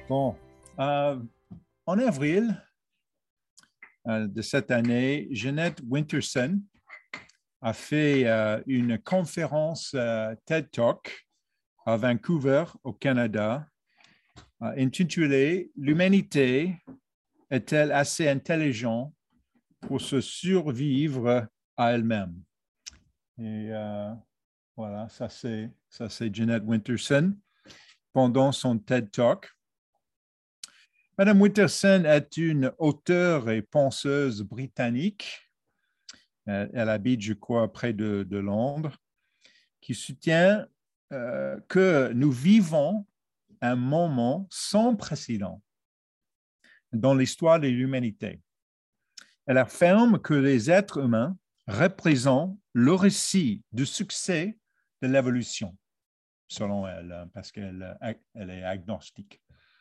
Bon, euh, en avril de cette année, Jeanette Winterson a fait une conférence TED Talk à Vancouver, au Canada, intitulée L'humanité est-elle assez intelligente pour se survivre à elle-même? Et voilà, ça c'est Jeanette Winterson pendant son TED Talk. Madame Winterson est une auteure et penseuse britannique. Elle habite, je crois, près de Londres, qui soutient que nous vivons un moment sans précédent dans l'histoire de l'humanité. Elle affirme que les êtres humains représentent le récit du succès de l'évolution, selon elle, parce qu'elle est agnostique.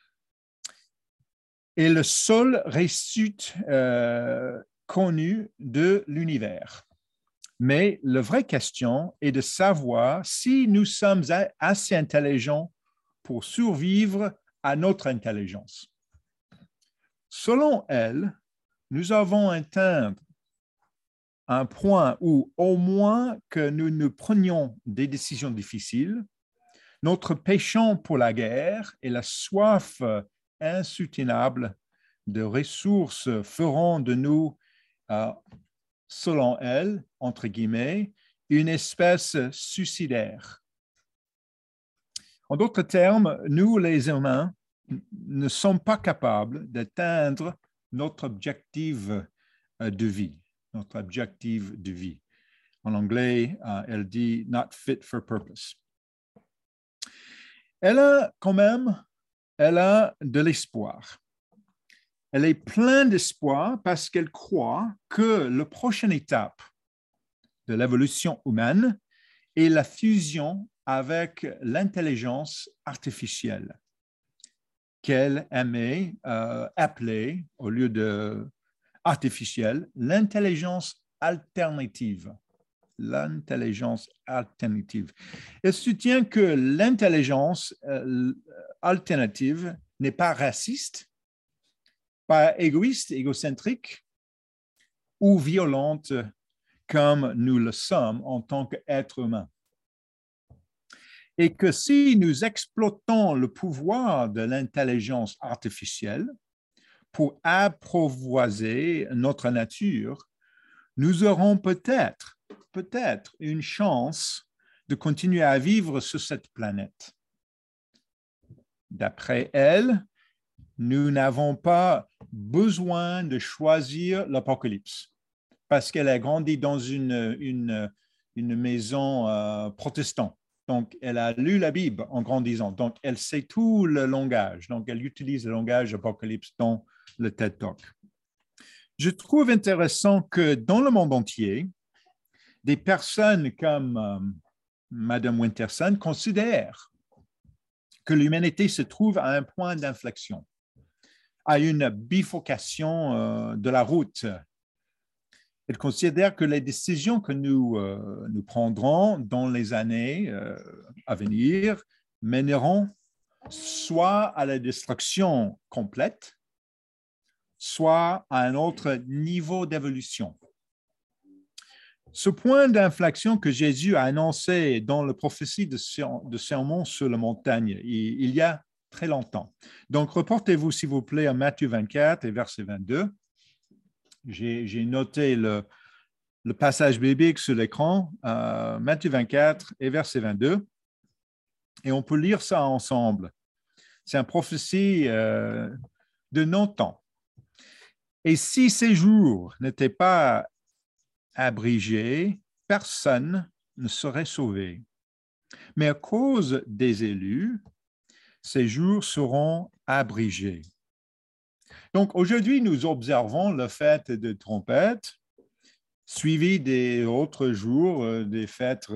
Et le seul récit connu de l'univers. Mais la vraie question est de savoir si nous sommes assez intelligents pour survivre à notre intelligence. Selon elle, nous avons atteint un point où, au moins que nous prenions des décisions difficiles, notre péchant pour la guerre et la soif insoutenable de ressources feront de nous, selon elle, entre guillemets, une espèce suicidaire. En d'autres termes, nous, les humains, ne sommes pas capables d'atteindre notre objectif de vie, En anglais, elle dit « not fit for purpose ». Elle a de l'espoir. Elle est pleine d'espoir parce qu'elle croit que la prochaine étape de l'évolution humaine est la fusion avec l'intelligence artificielle, qu'elle aimait appeler, au lieu de artificielle, l'intelligence alternative. Elle soutient que l'intelligence alternative n'est pas raciste, pas égoïste, égocentrique ou violente comme nous le sommes en tant qu'êtres humains. Et que si nous exploitons le pouvoir de l'intelligence artificielle pour apprivoiser notre nature, nous aurons peut-être une chance de continuer à vivre sur cette planète. D'après elle, nous n'avons pas besoin de choisir l'Apocalypse parce qu'elle a grandi dans une maison protestante. Donc, elle a lu la Bible en grandissant. Donc, elle sait tout le langage. Donc, elle utilise le langage Apocalypse dans le TED Talk. Je trouve intéressant que dans le monde entier, des personnes comme Madame Winterson considèrent que l'humanité se trouve à un point d'inflexion, à une bifurcation de la route. Elle considère que les décisions que nous prendrons dans les années à venir mèneront soit à la destruction complète, soit à un autre niveau d'évolution. Ce point d'inflexion que Jésus a annoncé dans la prophétie de Sermon sur la montagne, il y a très longtemps. Donc, reportez-vous, s'il vous plaît, à Matthieu 24 et verset 22. J'ai noté le passage biblique sur l'écran, Matthieu 24 et verset 22, et on peut lire ça ensemble. C'est une prophétie de non-temps. Et si ces jours n'étaient pas abrégés, personne ne serait sauvé. Mais à cause des élus, ces jours seront abrégés. Donc aujourd'hui, nous observons la fête de trompette, suivi des autres jours, des fêtes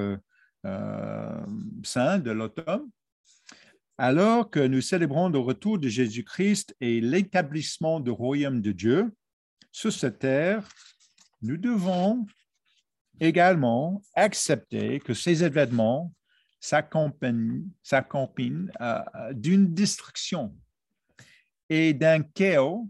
saintes de l'automne, alors que nous célébrons le retour de Jésus-Christ et l'établissement du royaume de Dieu sur cette terre. Nous devons également accepter que ces événements s'accompagnent d'une destruction et d'un chaos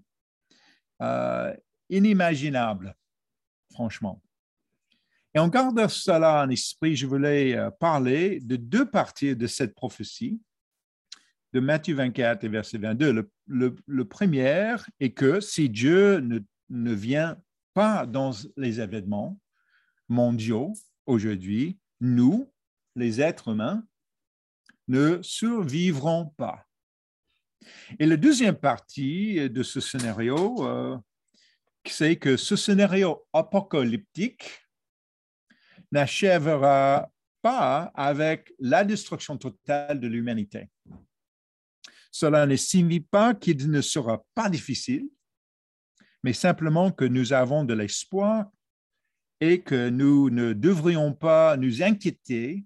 inimaginable, franchement. Et en gardant cela en esprit, je voulais parler de deux parties de cette prophétie, de Matthieu 24 et verset 22. Le premier est que si Dieu ne vient pas dans les événements mondiaux aujourd'hui, nous, les êtres humains, ne survivrons pas. Et la deuxième partie de ce scénario, c'est que ce scénario apocalyptique n'achèvera pas avec la destruction totale de l'humanité. Cela ne signifie pas qu'il ne sera pas difficile, mais simplement que nous avons de l'espoir et que nous ne devrions pas nous inquiéter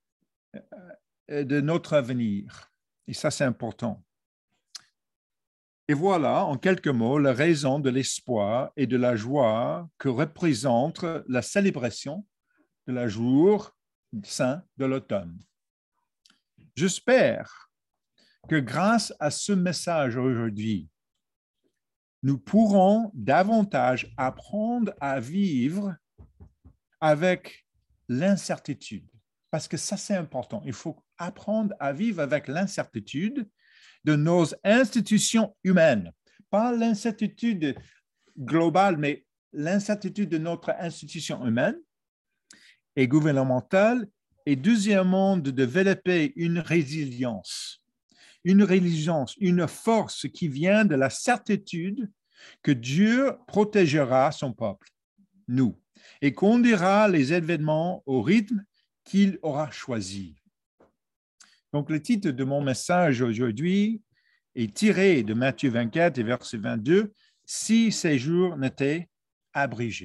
de notre avenir. Et ça, c'est important. Et voilà, en quelques mots, la raison de l'espoir et de la joie que représente la célébration de la jour saint de l'automne. J'espère que grâce à ce message aujourd'hui, nous pourrons davantage apprendre à vivre avec l'incertitude. Parce que ça, c'est important. Il faut apprendre à vivre avec l'incertitude de nos institutions humaines. Pas l'incertitude globale, mais l'incertitude de notre institution humaine et gouvernementale. Et deuxièmement, de développer une résilience, une force qui vient de la certitude que Dieu protégera son peuple, nous, et conduira les événements au rythme qu'il aura choisi. Donc, le titre de mon message aujourd'hui est tiré de Matthieu 24 et verset 22, « Si ces jours n'étaient abrégés. »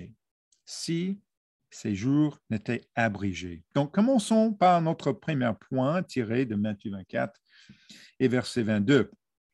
Si ces jours n'étaient abrégés. Donc, commençons par notre premier point tiré de Matthieu 24 et verset 22.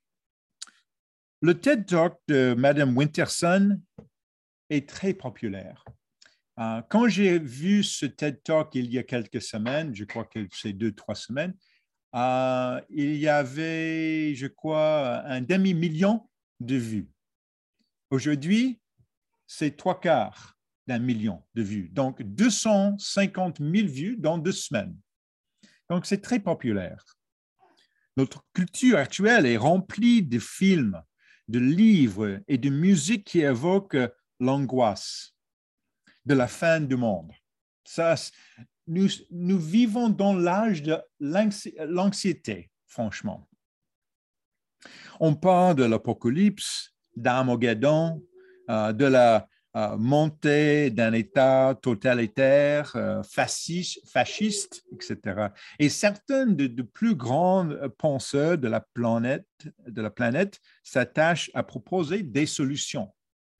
Le TED Talk de Madame Winterson est très populaire. Quand j'ai vu ce TED Talk il y a quelques semaines, je crois que c'est 2-3 semaines, il y avait, je crois, un demi-million de vues. Aujourd'hui, c'est 3/4 d'un million de vues. Donc, 250 000 vues dans 2 semaines. Donc, c'est très populaire. Notre culture actuelle est remplie de films, de livres et de musique qui évoquent l'angoisse de la fin du monde. Ça, nous vivons dans l'âge de l'anxiété, franchement. On parle de l'apocalypse, d'Armageddon, de la montée d'un État totalitaire, fasciste, etc. Et certains de plus grands penseurs de la planète s'attachent à proposer des solutions.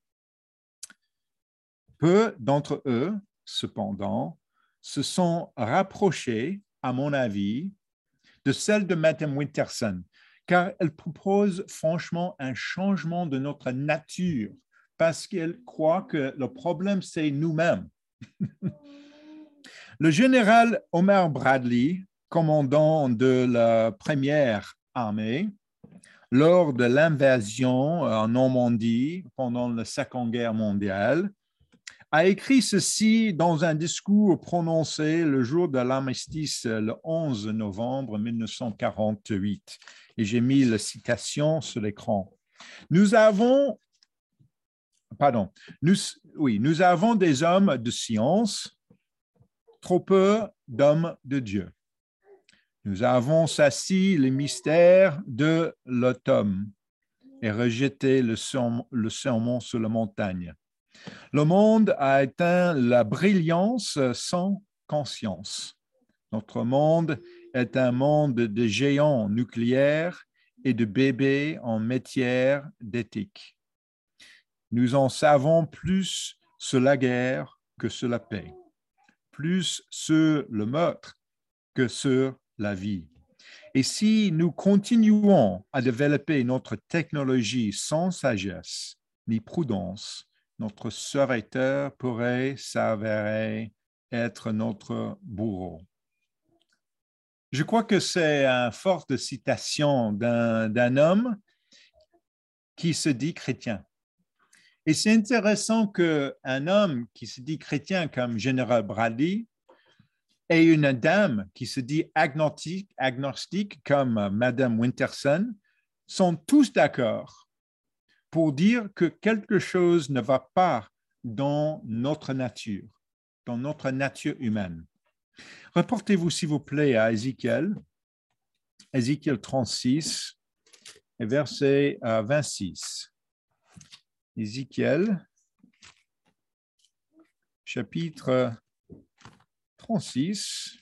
Peu d'entre eux, cependant, se sont rapprochés, à mon avis, de celle de Madame Winterson, car elle propose franchement un changement de notre nature, parce qu'elle croit que le problème, c'est nous-mêmes. Le général Homer Bradley, commandant de la première armée, lors de l'invasion en Normandie pendant la Seconde Guerre mondiale, a écrit ceci dans un discours prononcé le jour de l'armistice, le 11 novembre 1948. Et j'ai mis la citation sur l'écran. Nous avons des hommes de science, trop peu d'hommes de Dieu. Nous avons assis les mystères de l'automne et rejeté le sermon sur la montagne. Le monde a atteint la brillance sans conscience. Notre monde est un monde de géants nucléaires et de bébés en matière d'éthique. Nous en savons plus sur la guerre que sur la paix, plus sur le meurtre que sur la vie. Et si nous continuons à développer notre technologie sans sagesse ni prudence, notre serviteur pourrait s'avérer être notre bourreau. Je crois que c'est une forte citation d'un homme qui se dit chrétien. Et c'est intéressant qu'un homme qui se dit chrétien comme Général Bradley et une dame qui se dit agnostique comme Madame Winterson sont tous d'accord pour dire que quelque chose ne va pas dans notre nature humaine. Reportez-vous, s'il vous plaît, à Ézéchiel 36, et verset 26. Ézéchiel, chapitre 36.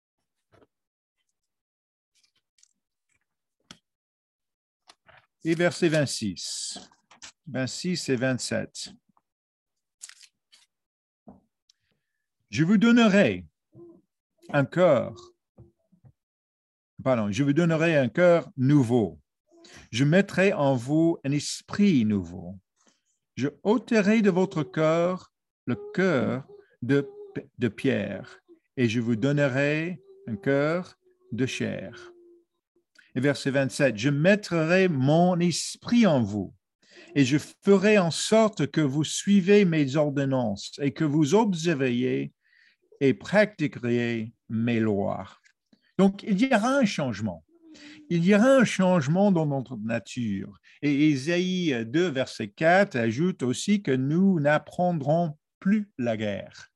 Et verset 26. 26 et 27. Je vous donnerai un cœur nouveau. Je mettrai en vous un esprit nouveau. Je ôterai de votre cœur le cœur de pierre et je vous donnerai un cœur de chair. Et verset 27, je mettrai mon esprit en vous et je ferai en sorte que vous suivez mes ordonnances et que vous observiez et pratiqueriez mes lois. Donc, il y aura un changement. Il y aura un changement dans notre nature. Et Ésaïe 2, verset 4 ajoute aussi que nous n'apprendrons plus la guerre.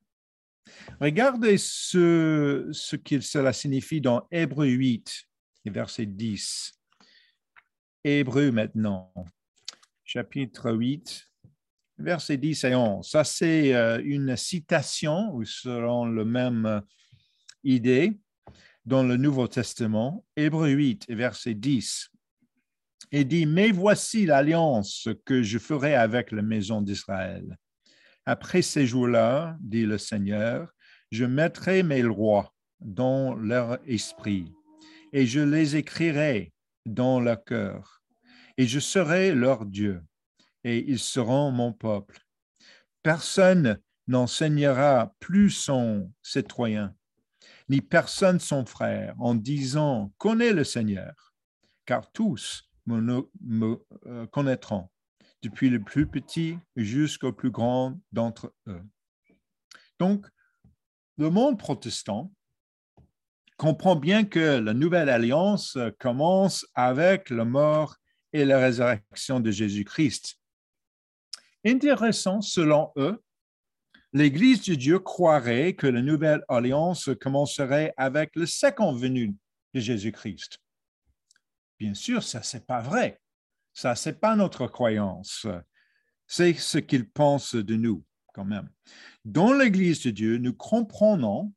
Regardez ce que cela signifie dans Hébreux 8, verset 10. Hébreux maintenant, chapitre 8, versets 10 et 11. Ça, c'est une citation, ou selon la même idée, dans le Nouveau Testament, Hébreux 8, verset 10. Et dit, mais voici l'alliance que je ferai avec la maison d'Israël. Après ces jours-là, dit le Seigneur, je mettrai mes lois dans leur esprit et je les écrirai dans leur cœur. Et je serai leur Dieu et ils seront mon peuple. Personne n'enseignera plus son citoyen, ni personne son frère, en disant « Connais le Seigneur », car tous me connaîtront, depuis le plus petit jusqu'au plus grand d'entre eux. Donc, le monde protestant comprend bien que la nouvelle alliance commence avec la mort et la résurrection de Jésus-Christ. Intéressant, selon eux, l'Église de Dieu croirait que la nouvelle alliance commencerait avec le second venu de Jésus-Christ. Bien sûr, ça, ce n'est pas vrai. Ça, ce n'est pas notre croyance. C'est ce qu'ils pensent de nous, quand même. Dans l'Église de Dieu, nous comprenons,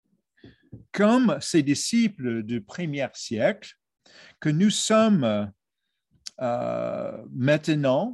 comme ces disciples du premier siècle, que nous sommes maintenant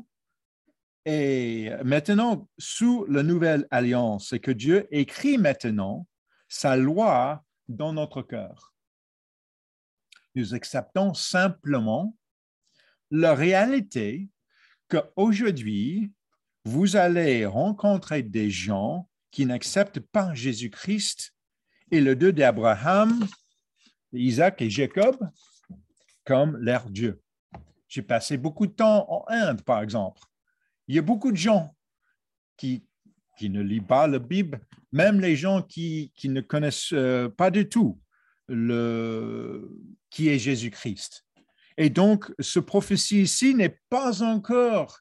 sous la nouvelle alliance et que Dieu écrit maintenant sa loi dans notre cœur. Nous acceptons simplement la réalité qu'aujourd'hui, vous allez rencontrer des gens qui n'acceptent pas Jésus-Christ et le Dieu d'Abraham, Isaac et Jacob comme leur Dieu. J'ai passé beaucoup de temps en Inde, par exemple. Il y a beaucoup de gens qui ne lisent pas la Bible, même les gens qui ne connaissent pas du tout qui est Jésus-Christ. Et donc, ce prophétie ici n'est pas encore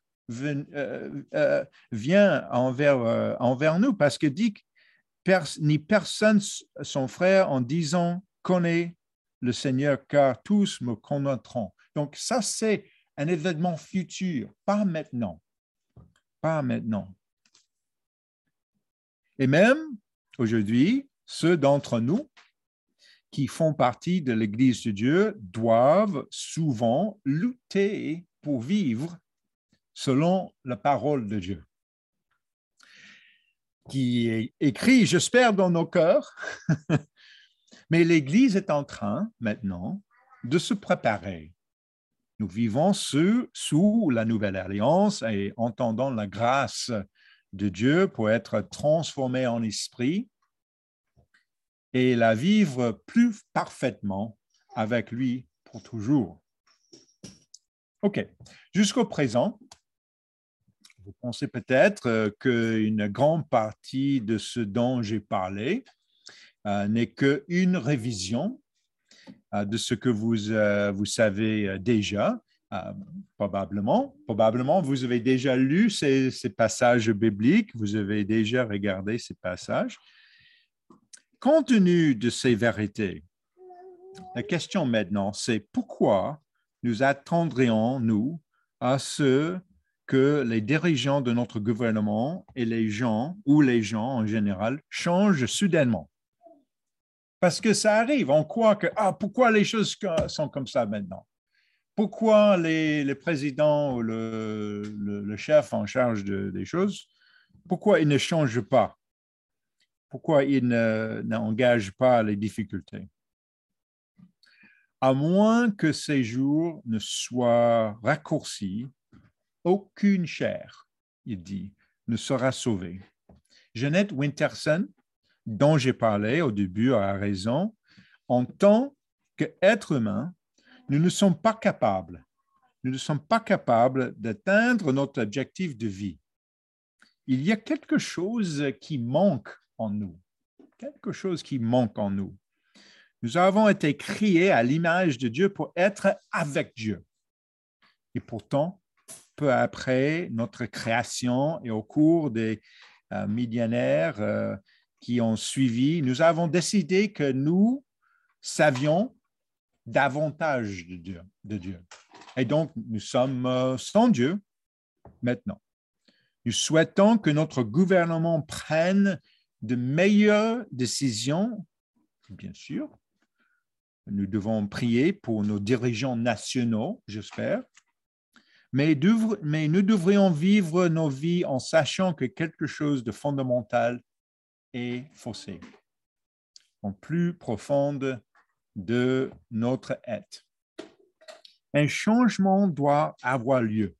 vient envers nous parce que dit ni personne son frère en disant connaît le Seigneur car tous me connaîtront. Donc ça c'est un événement futur, pas maintenant. Pas maintenant. Et même aujourd'hui, ceux d'entre nous qui font partie de l'Église de Dieu doivent souvent lutter pour vivre selon la parole de Dieu, qui est écrit, j'espère, dans nos cœurs. Mais l'Église est en train maintenant de se préparer. Nous vivons sous la nouvelle alliance et entendons la grâce de Dieu pour être transformés en esprit et la vivre plus parfaitement avec lui pour toujours. OK. Jusqu'au présent, vous pensez peut-être qu'une grande partie de ce dont j'ai parlé n'est qu'une révision de ce que vous savez déjà. Probablement, vous avez déjà lu ces passages bibliques, vous avez déjà regardé ces passages. Compte tenu de ces vérités, la question maintenant, c'est pourquoi nous attendrions, nous, à ce que les dirigeants de notre gouvernement et les gens, ou les gens en général, changent soudainement. Parce que ça arrive, on croit que, pourquoi les choses sont comme ça maintenant? Pourquoi le président ou le chef en charge des choses, pourquoi il ne change pas? Pourquoi il n'engage pas les difficultés? À moins que ces jours ne soient raccourcis, aucune chair, il dit, ne sera sauvée. Jeanette Winterson, dont j'ai parlé au début a raison, en tant qu'être humain, nous ne sommes pas capables d'atteindre notre objectif de vie. Il y a quelque chose qui manque en nous. Nous avons été créés à l'image de Dieu pour être avec Dieu. Et pourtant, peu après notre création et au cours des millénaires qui ont suivi, nous avons décidé que nous savions davantage de Dieu. Et donc, nous sommes sans Dieu maintenant. Nous souhaitons que notre gouvernement prenne de meilleures décisions, bien sûr. Nous devons prier pour nos dirigeants nationaux, j'espère. Mais nous devrions vivre nos vies en sachant que quelque chose de fondamental est faussé, en plus profonde de notre être. Un changement doit avoir lieu.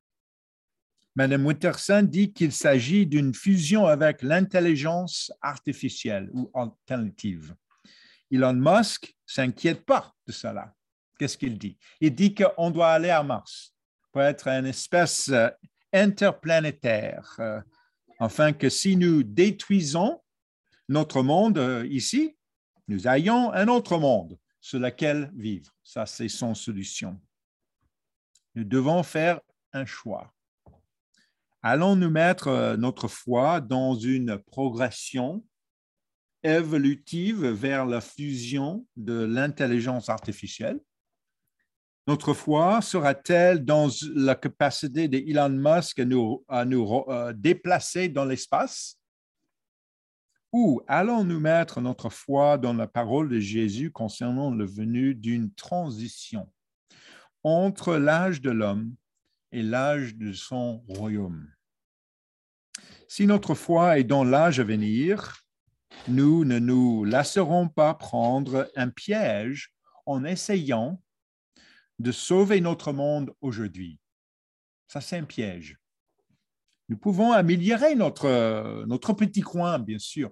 Madame Winterson dit qu'il s'agit d'une fusion avec l'intelligence artificielle ou alternative. Elon Musk ne s'inquiète pas de cela. Qu'est-ce qu'il dit? Il dit qu'on doit aller à Mars pour être une espèce interplanétaire, afin que si nous détruisons notre monde ici, nous ayons un autre monde sur lequel vivre. Ça, c'est son solution. Nous devons faire un choix. Allons-nous mettre notre foi dans une progression évolutive vers la fusion de l'intelligence artificielle? Notre foi sera-t-elle dans la capacité d'Elon Musk à nous déplacer dans l'espace? Ou allons-nous mettre notre foi dans la parole de Jésus concernant le venu d'une transition entre l'âge de l'homme et l'âge de son royaume? Si notre foi est dans l'âge à venir, nous ne nous laisserons pas prendre un piège en essayant de sauver notre monde aujourd'hui. Ça, c'est un piège. Nous pouvons améliorer notre petit coin, bien sûr.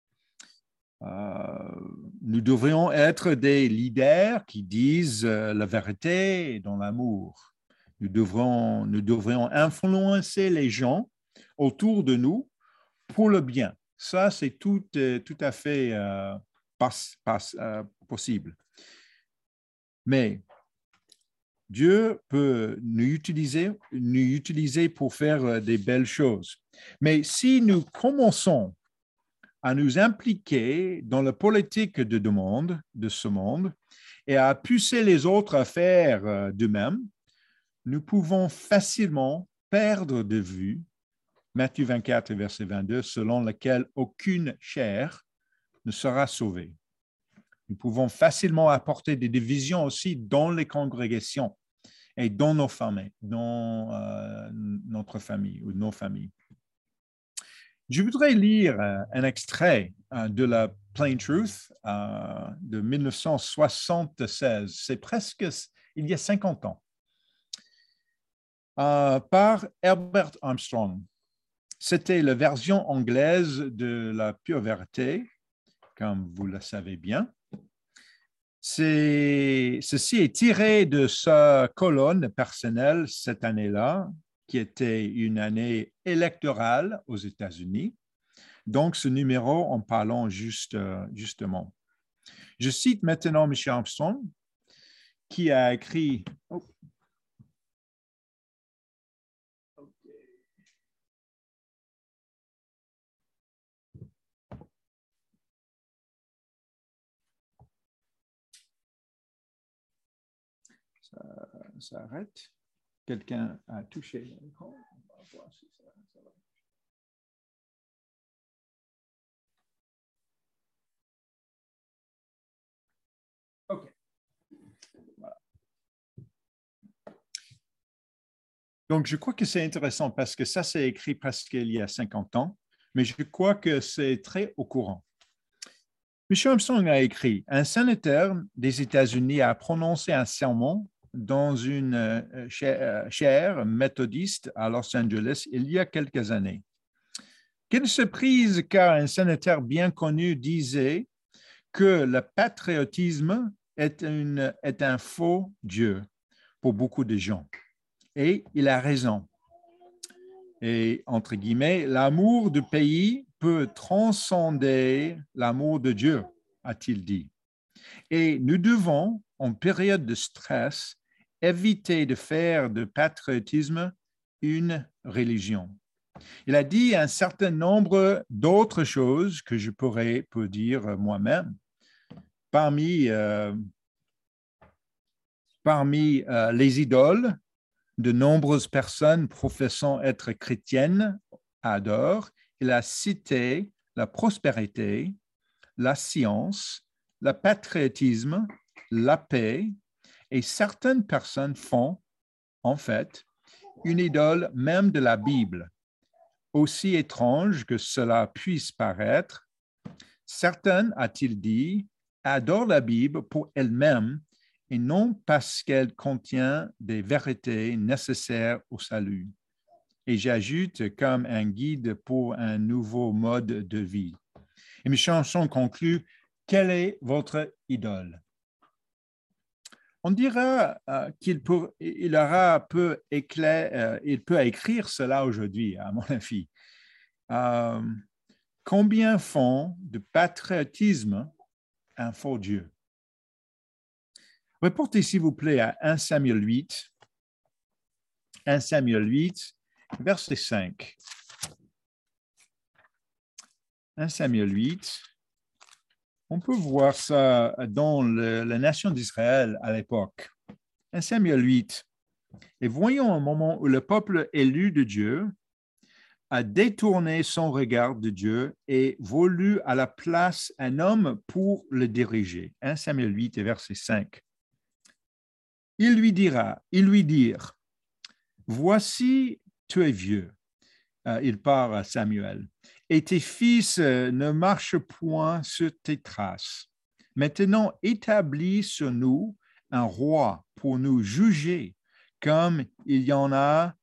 Nous devrions être des leaders qui disent la vérité dans l'amour. Nous devrions influencer les gens autour de nous pour le bien. Ça, c'est tout à fait possible. Mais Dieu peut nous utiliser pour faire des belles choses. Mais si nous commençons à nous impliquer dans la politique de ce monde et à pousser les autres à faire de même, nous pouvons facilement perdre de vue Matthieu 24, verset 22, selon lequel aucune chair ne sera sauvée. Nous pouvons facilement apporter des divisions aussi dans les congrégations et dans nos familles, dans notre famille ou nos familles. Je voudrais lire un extrait de la Plain Truth de 1976. C'est presque il y a 50 ans, par Herbert Armstrong. C'était la version anglaise de la pure vérité, comme vous le savez bien. Ceci est tiré de sa colonne personnelle cette année-là, qui était une année électorale aux États-Unis. Donc, ce numéro, en parlant justement. Je cite maintenant M. Armstrong, qui a écrit... Oh. Ça arrête. Quelqu'un a touché l'écran. On va voir si ça va. OK. Voilà. Donc, je crois que c'est intéressant parce que ça, c'est écrit presque il y a 50 ans, mais je crois que c'est très au courant. M. Armstrong a écrit « Un sénateur des États-Unis a prononcé un sermon dans une chaire méthodiste à Los Angeles il y a quelques années. Quelle surprise, car un sénateur bien connu disait que le patriotisme est un faux Dieu pour beaucoup de gens. Et il a raison. Et entre guillemets, l'amour du pays peut transcender l'amour de Dieu, a-t-il dit. Et nous devons, en période de stress, éviter de faire de patriotisme une religion. Il a dit un certain nombre d'autres choses que je pourrais dire moi-même. Parmi les idoles, de nombreuses personnes professant être chrétiennes adorent. Il a cité la prospérité, la science, le patriotisme, la paix, et certaines personnes font, en fait, une idole même de la Bible. Aussi étrange que cela puisse paraître, certaines, a-t-il dit, adorent la Bible pour elle-même et non parce qu'elle contient des vérités nécessaires au salut. Et j'ajoute comme un guide pour un nouveau mode de vie. Et M. Armstrong conclut, quelle est votre idole? On dira il peut écrire cela aujourd'hui, à mon avis. Combien font de patriotisme un faux Dieu? Reportez, s'il vous plaît, à 1 Samuel 8, verset 5. 1 Samuel 8, on peut voir ça dans la nation d'Israël à l'époque. 1 Samuel 8. Et voyons un moment où le peuple élu de Dieu a détourné son regard de Dieu et voulu à la place un homme pour le diriger. 1 Samuel 8, verset 5. Ils lui dirent, voici, tu es vieux. Il part à Samuel. Et tes fils ne marchent point sur tes traces. Maintenant, établis sur nous un roi pour nous juger, comme il y en a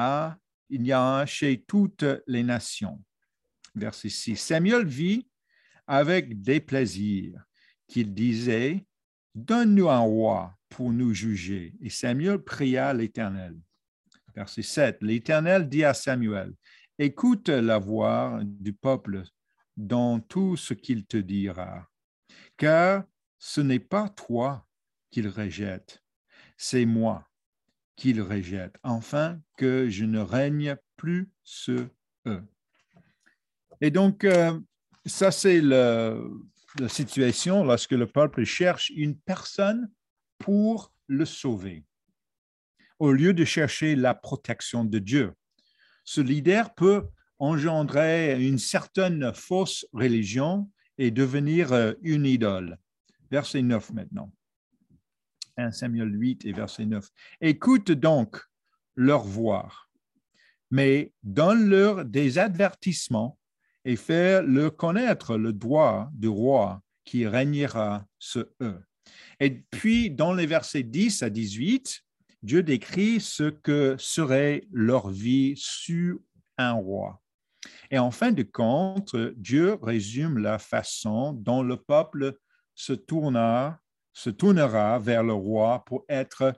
chez toutes les nations. Verset 6. Samuel vit avec des plaisirs qu'il disait, donne-nous un roi pour nous juger. Et Samuel pria l'Éternel. Verset 7. L'Éternel dit à Samuel, écoute la voix du peuple dans tout ce qu'il te dira, car ce n'est pas toi qu'il rejette, c'est moi qu'il rejette, afin que je ne règne plus sur eux. Et donc, ça c'est la situation lorsque le peuple cherche une personne pour le sauver, au lieu de chercher la protection de Dieu. Ce leader peut engendrer une certaine fausse religion et devenir une idole. Verset 9 maintenant. 1 Samuel 8 et verset 9. Écoute donc leur voix, mais donne-leur des avertissements et fais-leur connaître le droit du roi qui régnera sur eux. Et puis, dans les versets 10 à 18, Dieu décrit ce que serait leur vie sous un roi. Et en fin de compte, Dieu résume la façon dont le peuple se tourna se tournera vers le roi pour être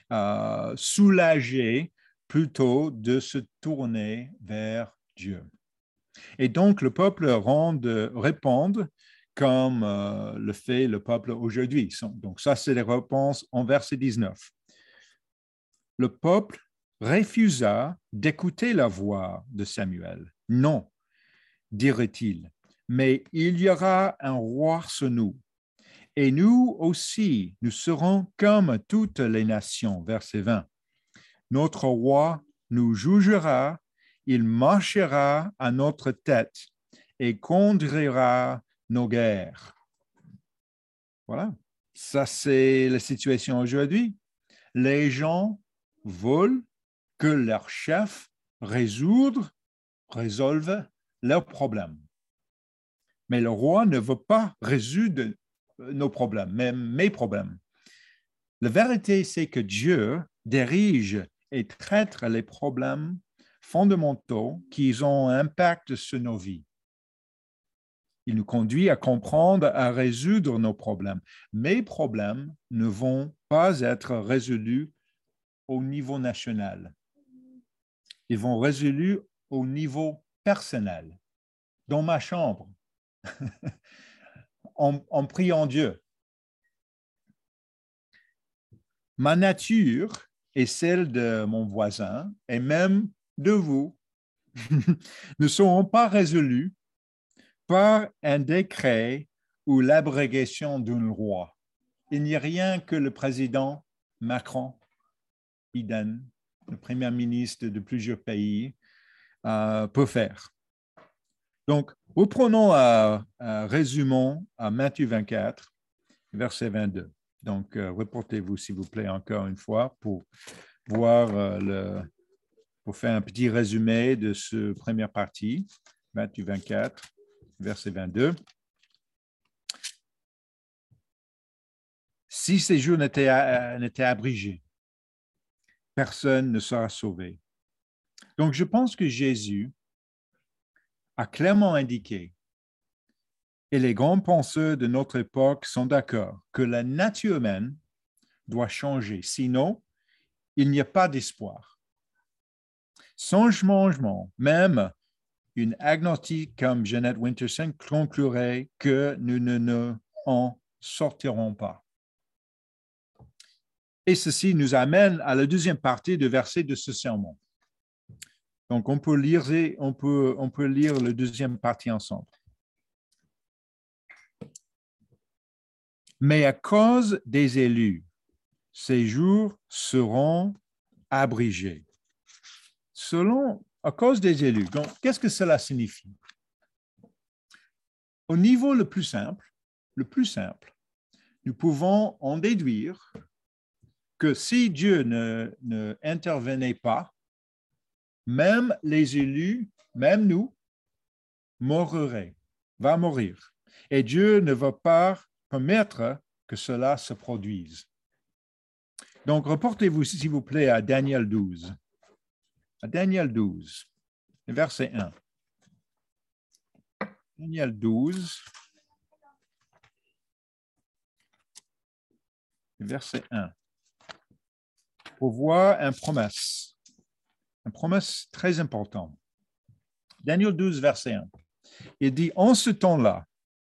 soulagé plutôt de se tourner vers Dieu. Et donc, le peuple répond comme le fait le peuple aujourd'hui. Donc, ça, c'est les réponses en verset 19. Le peuple refusa d'écouter la voix de Samuel. Non, dirait-il, mais il y aura un roi sur nous. Et nous aussi, nous serons comme toutes les nations. Verset 20. Notre roi nous jugera, il marchera à notre tête et conduira nos guerres. Voilà, ça c'est la situation aujourd'hui. Les gens veulent que leur chef résolve leurs problèmes. Mais le roi ne veut pas résoudre nos problèmes, même mes problèmes. La vérité, c'est que Dieu dirige et traite les problèmes fondamentaux qui ont un impact sur nos vies. Il nous conduit à comprendre, à résoudre nos problèmes. Mes problèmes ne vont pas être résolus au niveau national. Ils vont résolus au niveau personnel, dans ma chambre, en priant Dieu. Ma nature et celle de mon voisin, et même de vous, ne seront pas résolues par un décret ou l'abrogation d'un roi. Il n'y a rien que le président Macron, Biden, le premier ministre de plusieurs pays, peut faire. Donc, reprenons, résumons à Matthieu 24, verset 22. Donc, reportez-vous, s'il vous plaît, encore une fois pour voir pour faire un petit résumé de cette première partie, Matthieu 24, verset 22. Si ces jours n'étaient abrégés, personne ne sera sauvé. Donc, je pense que Jésus a clairement indiqué, et les grands penseurs de notre époque sont d'accord, que la nature humaine doit changer. Sinon, il n'y a pas d'espoir. Sans changement, même une agnostique comme Jeanette Winterson conclurait que nous ne en sortirons pas. Et ceci nous amène à la deuxième partie du verset de ce sermon. Donc, on peut lire la deuxième partie ensemble. Mais à cause des élus, ces jours seront abrégés. À cause des élus. Donc, qu'est-ce que cela signifie? Au niveau le plus simple, nous pouvons en déduire que si Dieu ne intervenait pas, même les élus, même nous, va mourir. Et Dieu ne va pas permettre que cela se produise. Donc, reportez-vous, s'il vous plaît, à Daniel 12. À Daniel 12, verset 1. Daniel 12, verset 1. Pour voir une promesse très importante. Daniel 12, verset 1. Il dit, en ce temps-là,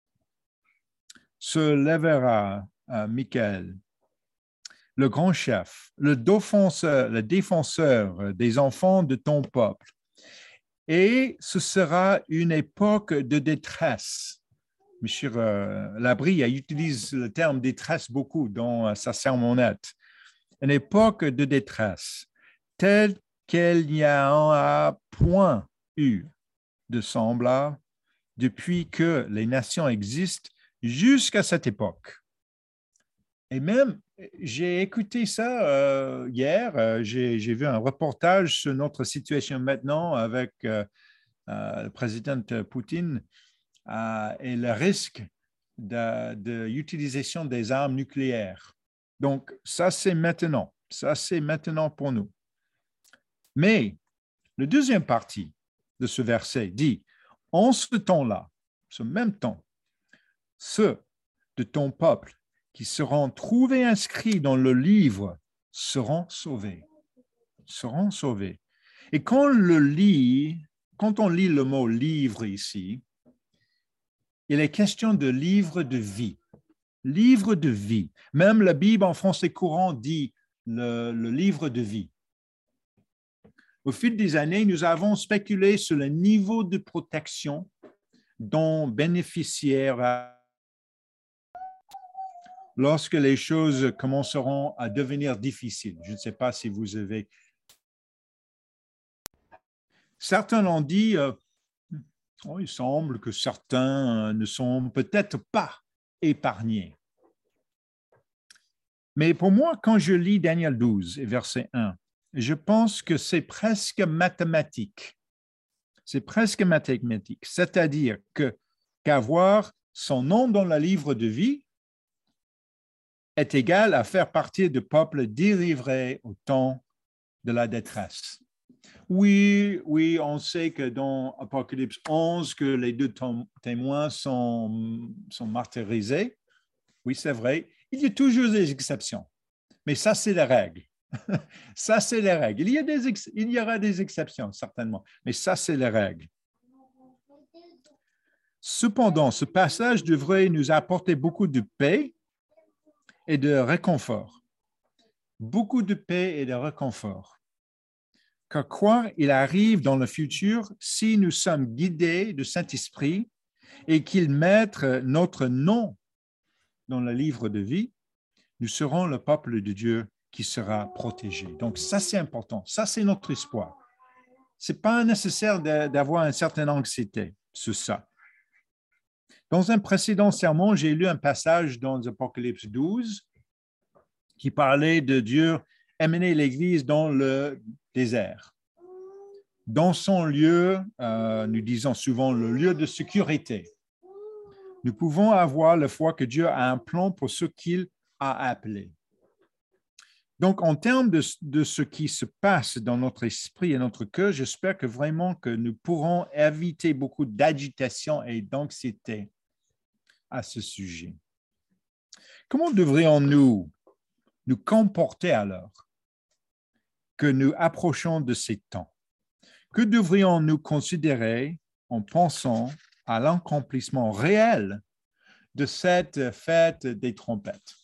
se lèvera Michael, le grand chef, le défenseur des enfants de ton peuple. Et ce sera une époque de détresse. M. Labrie utilise le terme détresse beaucoup dans sa sermonnette. Une époque de détresse, telle qu'il n'y en a point eu de semblable depuis que les nations existent jusqu'à cette époque. Et même, j'ai écouté ça hier, j'ai vu un reportage sur notre situation maintenant avec le président Poutine et le risque d'utilisation des armes nucléaires. Donc, ça, c'est maintenant pour nous. Mais la deuxième partie de ce verset dit, en ce temps-là, ce même temps, ceux de ton peuple qui seront trouvés inscrits dans le livre seront sauvés. Seront sauvés. Et quand on lit le mot livre ici, il est question de livre de vie. Livre de vie. Même la Bible en français courant dit le livre de vie. Au fil des années, nous avons spéculé sur le niveau de protection dont bénéficiaire lorsque les choses commenceront à devenir difficiles. Je ne sais pas si vous avez... Certains ont dit, il semble que certains ne sont peut-être pas épargnés. Mais pour moi, quand je lis Daniel 12, verset 1, je pense que c'est presque mathématique. C'est presque mathématique, c'est-à-dire qu'avoir son nom dans le livre de vie est égal à faire partie du peuple délivré au temps de la détresse. Oui, on sait que dans Apocalypse 11, que les deux témoins sont martyrisés. Oui, c'est vrai. Il y a toujours des exceptions, mais ça, c'est la règle. Ça, c'est les règles. Il y aura des exceptions, certainement, mais ça, c'est les règles. Cependant, ce passage devrait nous apporter beaucoup de paix et de réconfort. Beaucoup de paix et de réconfort. Car quoi il arrive dans le futur, si nous sommes guidés du Saint-Esprit et qu'il mette notre nom dans le livre de vie, nous serons le peuple de Dieu qui sera protégé. Donc, ça, c'est important. Ça, c'est notre espoir. Ce n'est pas nécessaire d'avoir une certaine anxiété sur ça. Dans un précédent sermon, j'ai lu un passage dans Apocalypse 12 qui parlait de Dieu amener l'Église dans le désert. Dans son lieu, nous disons souvent le lieu de sécurité. Nous pouvons avoir la foi que Dieu a un plan pour ce qu'il a appelé. Donc, en termes de ce qui se passe dans notre esprit et notre cœur, j'espère que vraiment que nous pourrons éviter beaucoup d'agitation et d'anxiété à ce sujet. Comment devrions-nous nous comporter alors que nous approchons de ces temps? Que devrions-nous considérer en pensant à l'accomplissement réel de cette fête des trompettes?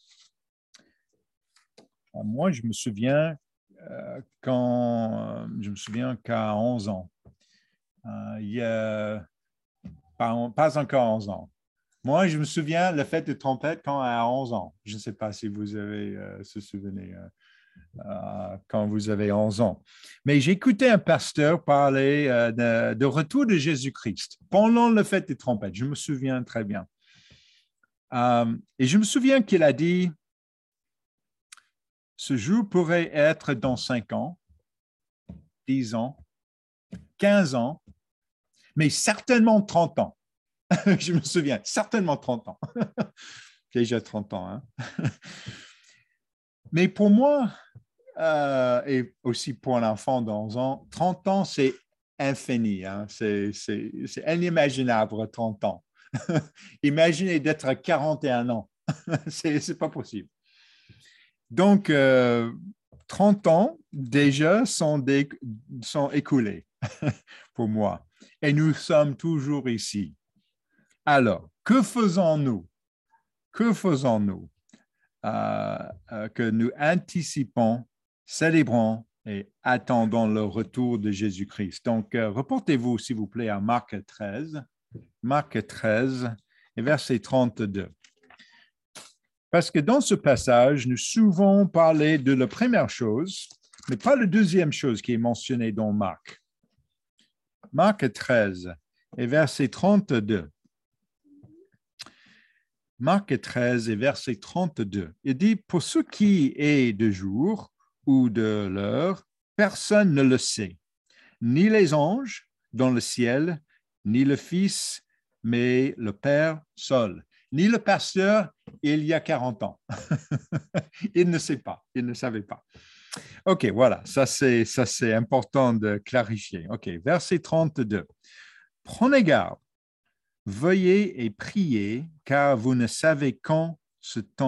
Moi, je me souviens qu'à 11 ans, il y a pas encore 11 ans. Moi, je me souviens de la fête des trompettes quand à 11 ans. Je ne sais pas si vous avez ce souvenir quand vous avez 11 ans. Mais j'écoutais un pasteur parler de retour de Jésus-Christ pendant la fête des trompettes. Je me souviens très bien. Et je me souviens qu'il a dit, ce jour pourrait être dans 5 ans, 10 ans, 15 ans, mais certainement 30 ans. Je me souviens, certainement 30 ans. Déjà 30 ans. Hein? Mais pour moi, et aussi pour un enfant d'11 ans, 30 ans, c'est infini. Hein? C'est inimaginable, 30 ans. Imaginez d'être à 41 ans. C'est pas possible. Donc, 30 ans déjà sont écoulés pour moi. Et nous sommes toujours ici. Alors, que faisons-nous? Que faisons-nous que nous anticipons, célébrons et attendons le retour de Jésus-Christ? Donc, reportez-vous, s'il vous plaît, à Marc 13 et verset 32. Parce que dans ce passage, nous souvent parlé de la première chose, mais pas la deuxième chose qui est mentionnée dans Marc. Marc 13 et verset 32. Marc 13 et verset 32. Il dit, pour ce qui est de jour ou de l'heure, personne ne le sait, ni les anges dans le ciel, ni le Fils, mais le Père seul. Ni le pasteur, il y a 40 ans. Il ne sait pas, il ne savait pas. OK, voilà, ça c'est important de clarifier. OK, verset 32. Prenez garde, veuillez et priez, car vous ne savez quand ce temps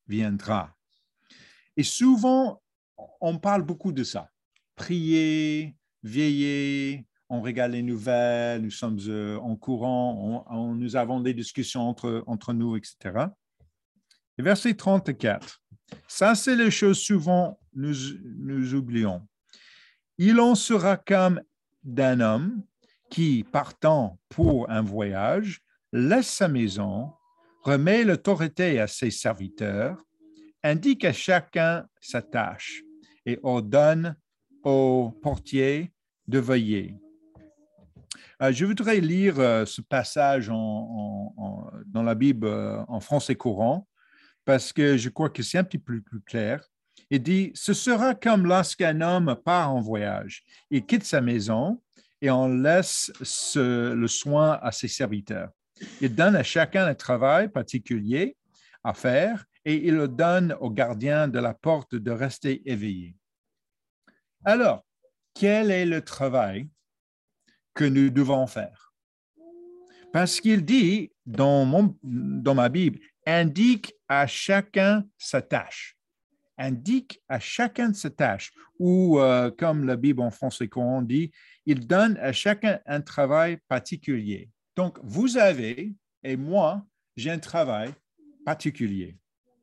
viendra. Et souvent, on parle beaucoup de ça. Prier, veiller, on regarde les nouvelles, nous sommes en courant, nous avons des discussions entre nous, etc. Et verset 34, ça c'est les choses souvent nous oublions. Il en sera comme d'un homme qui, partant pour un voyage, laisse sa maison, remet l'autorité à ses serviteurs, indique à chacun sa tâche et ordonne au portier de veiller. Je voudrais lire ce passage dans la Bible en français courant parce que je crois que c'est un petit peu plus clair. Il dit, ce sera comme lorsqu'un homme part en voyage. Il quitte sa maison et on laisse le soin à ses serviteurs. Il donne à chacun un travail particulier à faire et il le donne au gardien de la porte de rester éveillé. Alors, quel est le travail que nous devons faire? Parce qu'il dit dans ma Bible, indique à chacun sa tâche. Indique à chacun sa tâche. Ou comme la Bible en français courant dit, il donne à chacun un travail particulier. Donc, vous avez, et moi, j'ai un travail particulier.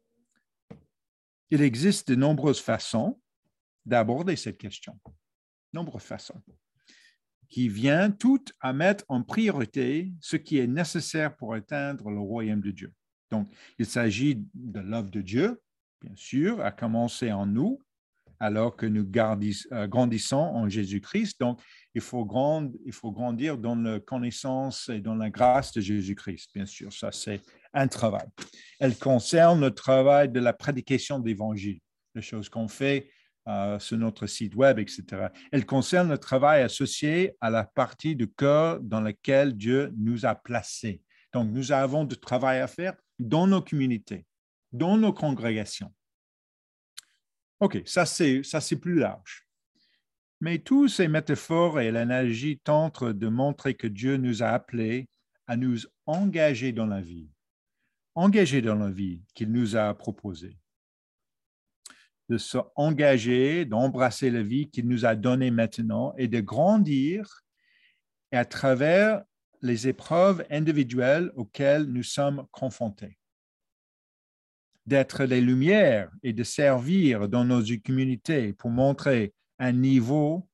Il existe de nombreuses façons d'aborder cette question. Nombreuses façons qui vient tout à mettre en priorité ce qui est nécessaire pour atteindre le royaume de Dieu. Donc, il s'agit de l'œuvre de Dieu, bien sûr, à commencer en nous, alors que nous grandissons en Jésus-Christ. Donc, il faut grandir dans la connaissance et dans la grâce de Jésus-Christ, bien sûr. Ça, c'est un travail. Elle concerne le travail de la prédication de l'Évangile, les choses qu'on fait sur notre site web, etc. Elle concerne le travail associé à la partie du cœur dans laquelle Dieu nous a placés. Donc, nous avons du travail à faire dans nos communautés, dans nos congrégations. OK, ça c'est plus large. Mais tous ces métaphores et l'analogie tentent de montrer que Dieu nous a appelés à nous engager dans la vie qu'il nous a proposée, de s'engager, d'embrasser la vie qu'il nous a donnée maintenant et de grandir à travers les épreuves individuelles auxquelles nous sommes confrontés. D'être les lumières et de servir dans nos communautés pour montrer un nouveau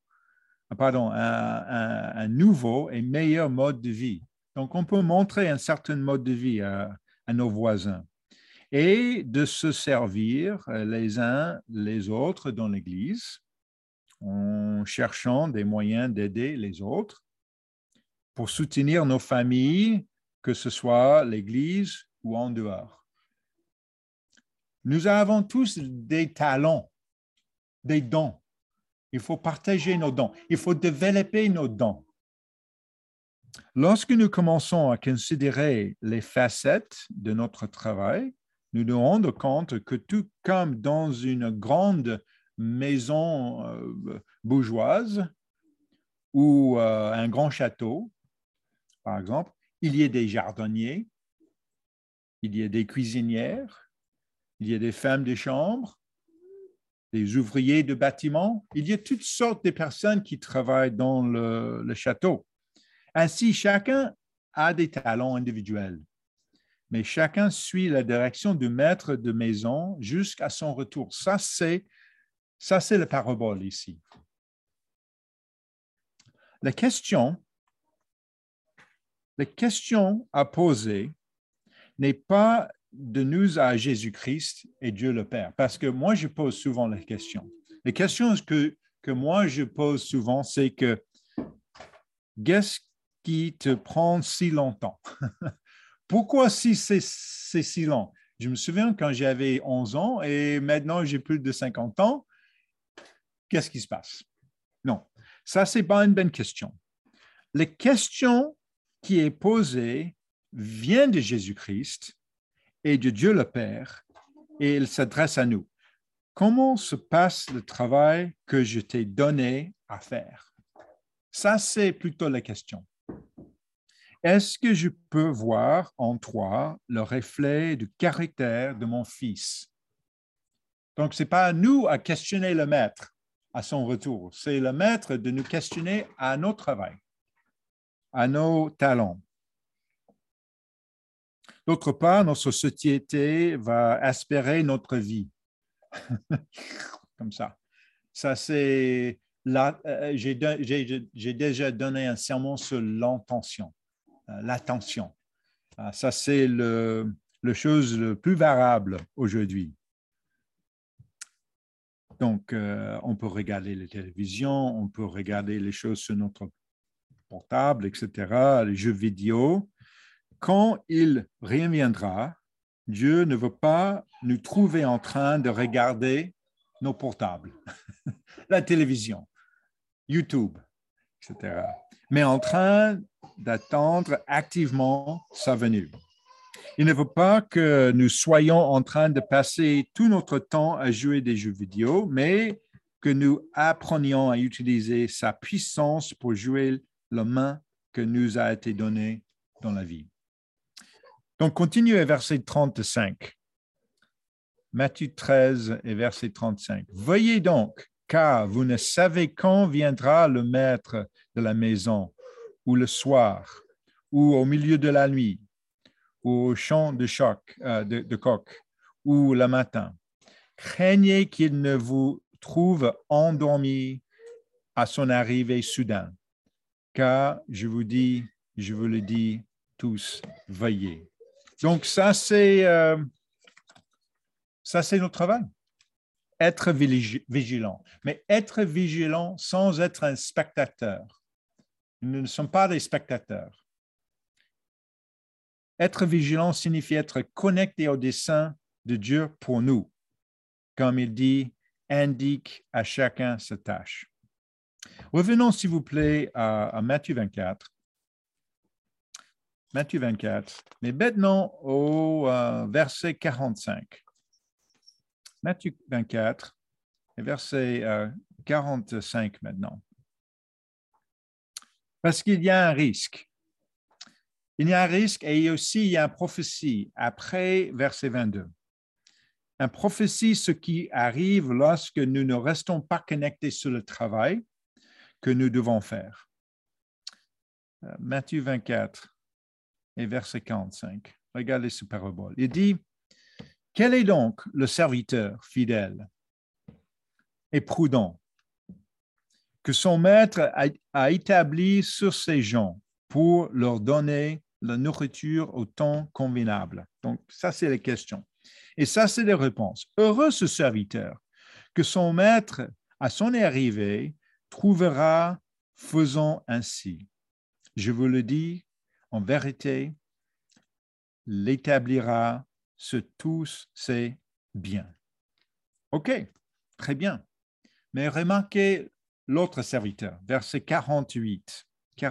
et meilleur mode de vie. Donc, on peut montrer un certain mode de vie à nos voisins et de se servir les uns les autres dans l'Église en cherchant des moyens d'aider les autres pour soutenir nos familles, que ce soit l'Église ou en dehors. Nous avons tous des talents, des dons. Il faut partager nos dons. Il faut développer nos dons. Lorsque nous commençons à considérer les facettes de notre travail, nous nous rendons compte que tout comme dans une grande maison bourgeoise ou un grand château, par exemple, il y a des jardiniers, il y a des cuisinières, il y a des femmes de chambre, des ouvriers de bâtiment. Il y a toutes sortes de personnes qui travaillent dans le château. Ainsi, chacun a des talents individuels, mais chacun suit la direction du maître de maison jusqu'à son retour. Ça, c'est la parabole ici. La question à poser n'est pas de nous à Jésus-Christ et Dieu le Père, parce que moi, je pose souvent la question. La question que moi, je pose souvent, c'est que qu'est-ce qui te prend si longtemps? Pourquoi si c'est si long? Je me souviens quand j'avais 11 ans et maintenant j'ai plus de 50 ans. Qu'est-ce qui se passe? Non, ça, ce n'est pas une bonne question. La question qui est posée vient de Jésus-Christ et de Dieu le Père et il s'adresse à nous. Comment se passe le travail que je t'ai donné à faire? Ça, c'est plutôt la question. Est-ce que je peux voir en toi le reflet du caractère de mon Fils Donc, ce n'est pas à nous à questionner le maître à son retour. C'est le maître de nous questionner à nos travail, à nos talents. D'autre part, notre société va aspirer notre vie. Comme ça. Ça, c'est là, j'ai déjà donné un sermon sur l'intention, l'attention. Ça, c'est le chose le plus variable aujourd'hui. Donc, on peut regarder la télévision, on peut regarder les choses sur notre portable, etc., les jeux vidéo. Quand il reviendra, Dieu ne veut pas nous trouver en train de regarder nos portables, la télévision, YouTube, etc., mais en train d'attendre activement sa venue. Il ne veut pas que nous soyons en train de passer tout notre temps à jouer des jeux vidéo, mais que nous apprenions à utiliser sa puissance pour jouer la main que nous a été donnée dans la vie. Donc, continuez verset 35. Matthieu 13 et verset 35. Veuillez donc, car vous ne savez quand viendra le maître de la maison, ou le soir, ou au milieu de la nuit, ou au chant de coq, ou le matin. Craignez qu'il ne vous trouve endormi à son arrivée soudaine, car je vous le dis tous, veillez. Donc, ça, c'est notre travail. Être vigilant. Mais être vigilant sans être un spectateur. Nous ne sommes pas des spectateurs. Être vigilant signifie être connecté au dessein de Dieu pour nous. Comme il dit, indique à chacun sa tâche. Revenons, s'il vous plaît, à Matthieu 24. Matthieu 24, mais maintenant au verset 45. Matthieu 24, verset 45 maintenant. Parce qu'il y a un risque. Il y a un risque et aussi il y a une prophétie après verset 22. Une prophétie, ce qui arrive lorsque nous ne restons pas connectés sur le travail que nous devons faire. Matthieu 24 et verset 45. Regardez ce parabole. Il dit, quel est donc le serviteur fidèle et prudent que son maître a établi sur ses gens pour leur donner la nourriture au temps convenable? Donc, ça, c'est les questions. Et ça, c'est les réponses. Heureux ce serviteur que son maître, à son arrivée, trouvera faisant ainsi. Je vous le dis, en vérité, l'établira sur tous ses biens. OK, très bien. Mais remarquez l'autre serviteur, verset 48.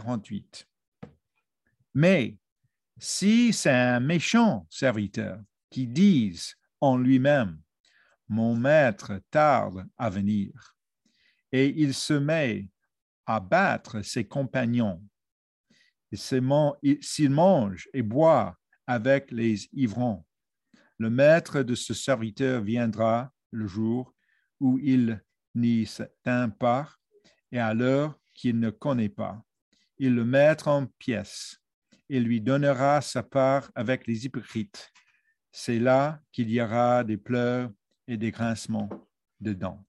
Mais si c'est un méchant serviteur qui dise en lui-même, mon maître tarde à venir, et il se met à battre ses compagnons, et s'il mange et boit avec les ivrons, le maître de ce serviteur viendra le jour où il n'y s'atteint pas et à l'heure qu'il ne connaît pas. Il le mettra en pièces et lui donnera sa part avec les hypocrites. C'est là qu'il y aura des pleurs et des grincements de dents.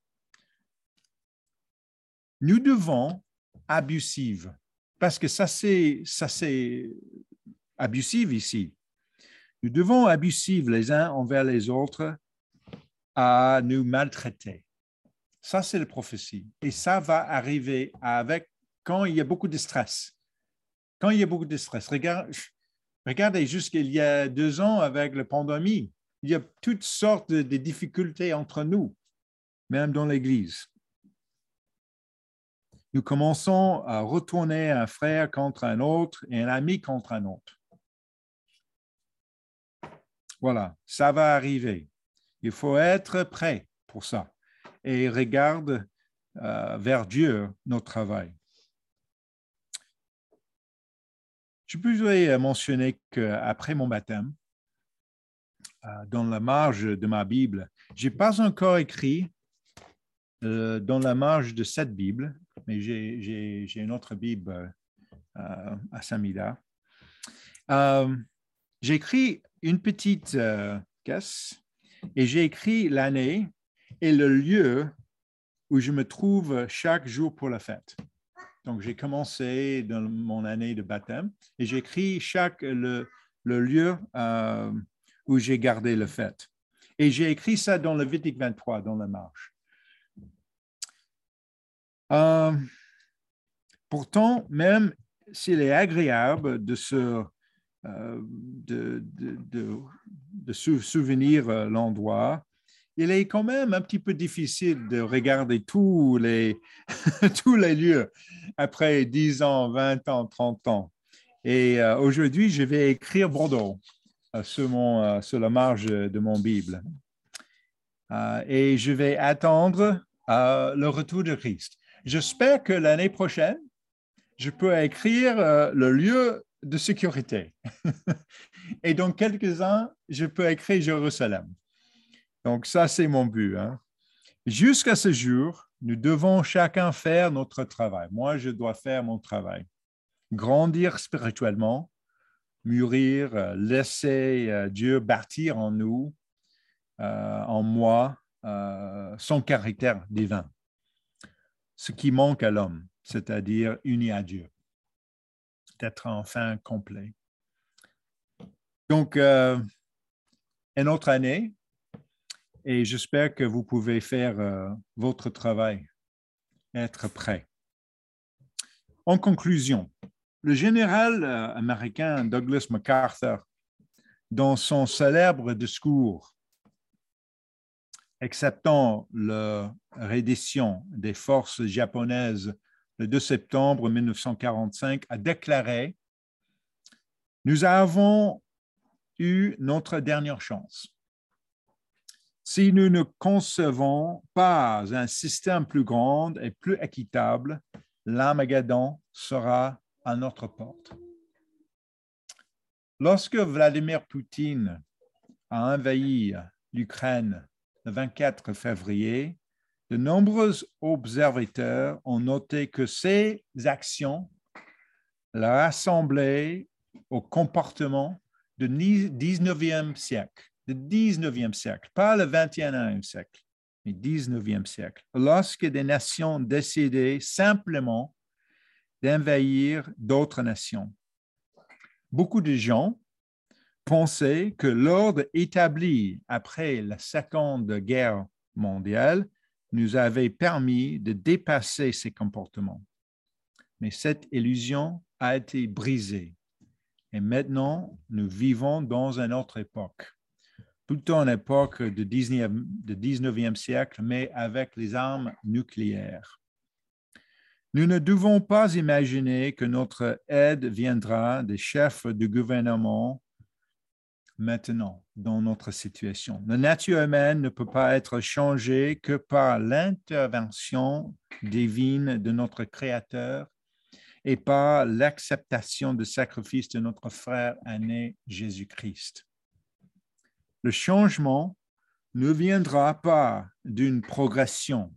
Nous devons abusive, parce que ça c'est abusive ici. Nous devons abusive les uns envers les autres à nous maltraiter. Ça, c'est la prophétie. Et ça va arriver quand il y a beaucoup de stress. Quand il y a beaucoup de stress. Regardez, jusqu'il y a 2 ans avec la pandémie, il y a toutes sortes de difficultés entre nous, même dans l'Église. Nous commençons à retourner un frère contre un autre et un ami contre un autre. Voilà, ça va arriver. Il faut être prêt pour ça. Et regarde vers Dieu notre travail. Je peux mentionner qu'après mon baptême, dans la marge de ma Bible. Je n'ai pas encore écrit dans la marge de cette Bible, mais j'ai une autre Bible à Saint-Mida. J'ai écrit une petite caisse et j'ai écrit l'année et le lieu où je me trouve chaque jour pour la fête. Donc, j'ai commencé dans mon année de baptême et j'ai écrit le lieu où j'ai gardé la fête. Et j'ai écrit ça dans le Levitique 23, dans la marche. Pourtant, même s'il est agréable de se souvenir l'endroit, il est quand même un petit peu difficile de regarder tous les lieux après 10 ans, 20 ans, 30 ans. Et aujourd'hui, je vais écrire Bordeaux sur la marge de mon Bible. Et je vais attendre le retour de Christ. J'espère que l'année prochaine, je peux écrire le lieu de sécurité. Et dans quelques-uns, je peux écrire Jérusalem. Donc, ça, c'est mon but. Jusqu'à ce jour, nous devons chacun faire notre travail. Moi, je dois faire mon travail. Grandir spirituellement, mûrir, laisser Dieu bâtir en nous, en moi, son caractère divin. Ce qui manque à l'homme, c'est-à-dire uni à Dieu, d'être enfin complet. Donc, une autre année, et j'espère que vous pouvez faire votre travail, être prêt. En conclusion, le général américain Douglas MacArthur, dans son célèbre discours acceptant la reddition des forces japonaises le 2 septembre 1945, a déclaré « Nous avons eu notre dernière chance. Si nous ne concevons pas un système plus grand et plus équitable, l'Armageddon sera à notre porte. » Lorsque Vladimir Poutine a envahi l'Ukraine le 24 février, de nombreux observateurs ont noté que ces actions le rassemblaient au comportement du 19e siècle. Le 19e siècle, pas le 21e siècle, mais 19e siècle, lorsque des nations décidaient simplement d'envahir d'autres nations. Beaucoup de gens pensaient que l'ordre établi après la Seconde Guerre mondiale nous avait permis de dépasser ces comportements. Mais cette illusion a été brisée. Et maintenant, nous vivons dans une autre époque. Plutôt une époque du 19e siècle, mais avec les armes nucléaires. Nous ne devons pas imaginer que notre aide viendra des chefs du gouvernement maintenant dans notre situation. La nature humaine ne peut pas être changée que par l'intervention divine de notre Créateur et par l'acceptation du sacrifice de notre frère aîné Jésus-Christ. Le changement ne viendra pas d'une progression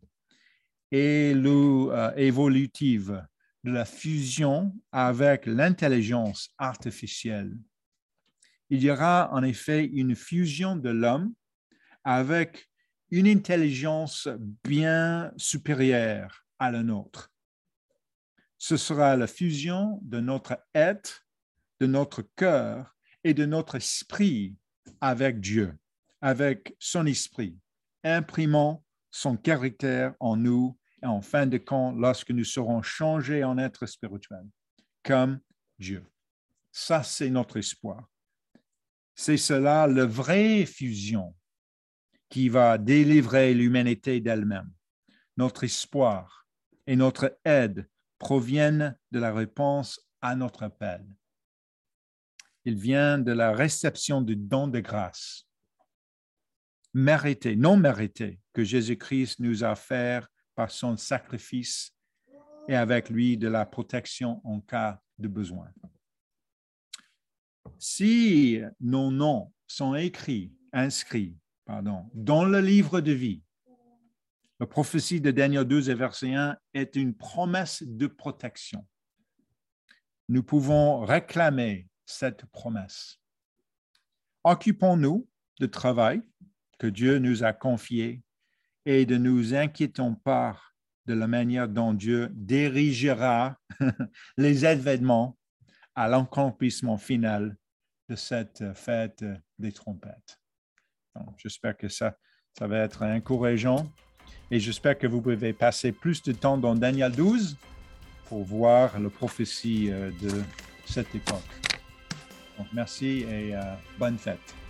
évolutive de la fusion avec l'intelligence artificielle. Il y aura en effet une fusion de l'homme avec une intelligence bien supérieure à la nôtre. Ce sera la fusion de notre être, de notre cœur et de notre esprit avec Dieu, avec son esprit, imprimant son caractère en nous et en fin de compte, lorsque nous serons changés en être spirituel, comme Dieu. Ça, c'est notre espoir. C'est cela, la vraie fusion qui va délivrer l'humanité d'elle-même. Notre espoir et notre aide proviennent de la réponse à notre appel. Il vient de la réception du don de grâce, mérité, non mérité, que Jésus-Christ nous a offert par son sacrifice et avec lui de la protection en cas de besoin. Si nos noms sont écrits inscrit dans le livre de vie. La prophétie de Daniel 12 et verset 1 est une promesse de protection. Nous pouvons réclamer cette promesse. Occupons-nous du travail que Dieu nous a confié et ne nous inquiétons pas de la manière dont Dieu dirigera les événements à l'accomplissement final de cette fête des trompettes. Donc, j'espère que ça va être encourageant et j'espère que vous pouvez passer plus de temps dans Daniel 12 pour voir la prophétie de cette époque. Donc, merci et bonne fête.